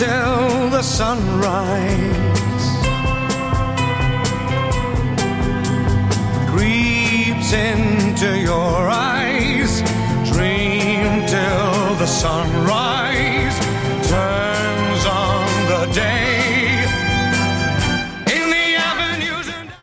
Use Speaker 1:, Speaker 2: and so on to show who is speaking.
Speaker 1: till the sunrise creeps into your eyes. Dream till the sunrise. Turn